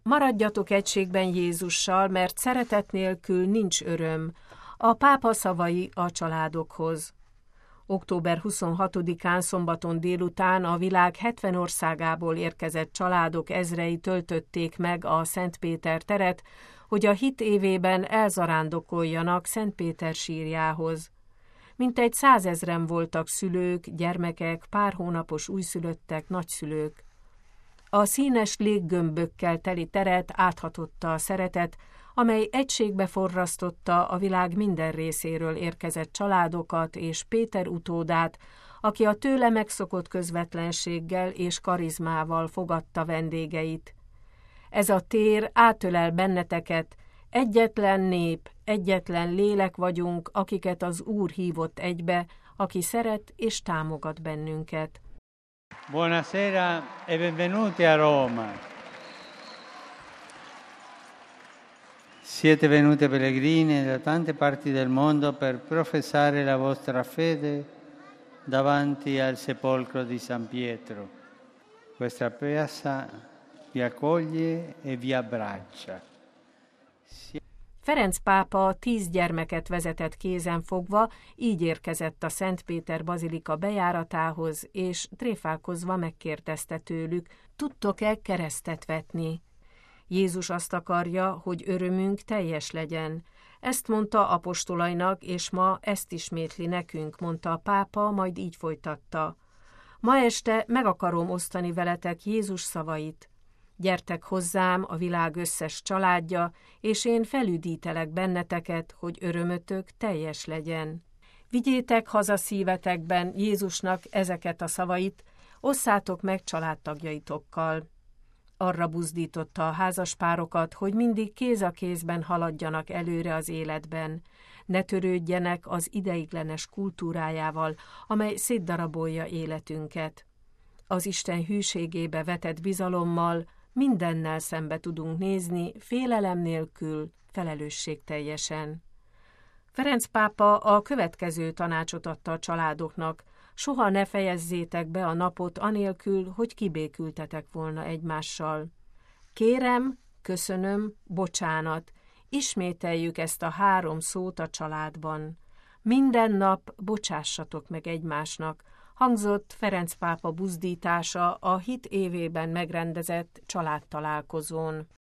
Maradjatok egységben Jézussal, mert szeretet nélkül nincs öröm. A pápa szavai a családokhoz. Október 26-án szombaton délután a világ 70 országából érkezett családok ezrei töltötték meg a Szent Péter teret, hogy a hit évében elzarándokoljanak Szent Péter sírjához. Mintegy 100 000 voltak szülők, gyermekek, pár hónapos újszülöttek, nagyszülők. A színes léggömbökkel teli teret áthatotta a szeretet, amely egységbe forrasztotta a világ minden részéről érkezett családokat és Péter utódát, aki a tőle megszokott közvetlenséggel és karizmával fogadta vendégeit. Ez a tér átölel benneteket, egyetlen nép, egyetlen lélek vagyunk, akiket az Úr hívott egybe, aki szeret és támogat bennünket. Buonasera e benvenuti a Roma. Siete venuti pellegrini da tante parti del mondo per professare la vostra fede davanti al sepolcro di San Pietro. Questa piazza vi accoglie e vi abbraccia. Ferenc pápa 10 gyermeket vezetett kézen fogva, így érkezett a Szent Péter bazilika bejáratához, és tréfálkozva megkérdezte tőlük, tudtok-e keresztet vetni? Jézus azt akarja, hogy örömünk teljes legyen. Ezt mondta apostolainak, és ma ezt ismétli nekünk, mondta a pápa, majd így folytatta. Ma este meg akarom osztani veletek Jézus szavait. Gyertek hozzám, a világ összes családja, és én felüdítelek benneteket, hogy örömötök teljes legyen. Vigyétek haza szívetekben Jézusnak ezeket a szavait, osszátok meg családtagjaitokkal. Arra buzdította a házaspárokat, hogy mindig kéz a kézben haladjanak előre az életben. Ne törődjenek az ideiglenes kultúrájával, amely szétdarabolja életünket. Az Isten hűségébe vetett bizalommal mindennel szembe tudunk nézni, félelem nélkül, felelősségteljesen. Ferenc pápa a következő tanácsot adta a családoknak: soha ne fejezzétek be a napot anélkül, hogy kibékültetek volna egymással. Kérem, köszönöm, bocsánat, ismételjük ezt a 3 szót a családban. Minden nap bocsássatok meg egymásnak, hangzott Ferenc pápa buzdítása a hit évében megrendezett családtalálkozón.